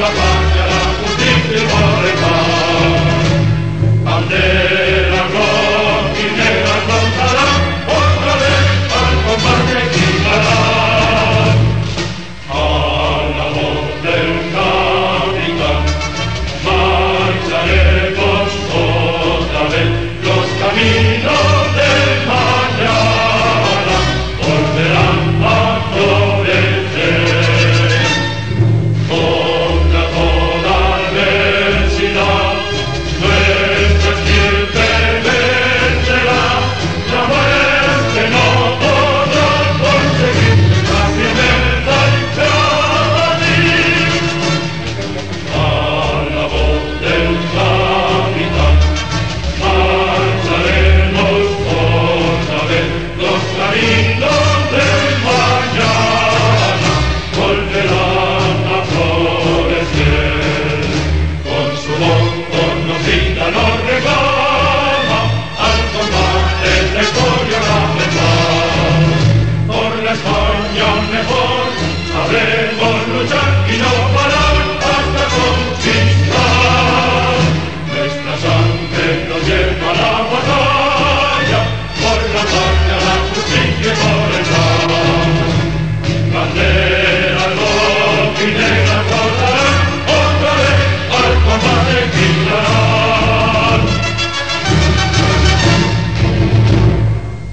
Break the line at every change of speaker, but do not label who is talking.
la patria, la justicia y libertad. Bandera roja y negra flotará, otra vez al combate gritará. A la voz del capitán marcharemos otra vez los caminos de mañana, volverán a florecer. Contra toda adversidad, nuestra estirpe vencerá, la muerte no podrá conseguir la firmeza y Cádiz. A la voz del capitán marcharemos otra vez los caminos de mañana, volverán a florecer. Con su voz nos grita, nos reclama, al combate la historia la verdad. Por la España mejor sabremos luchar y no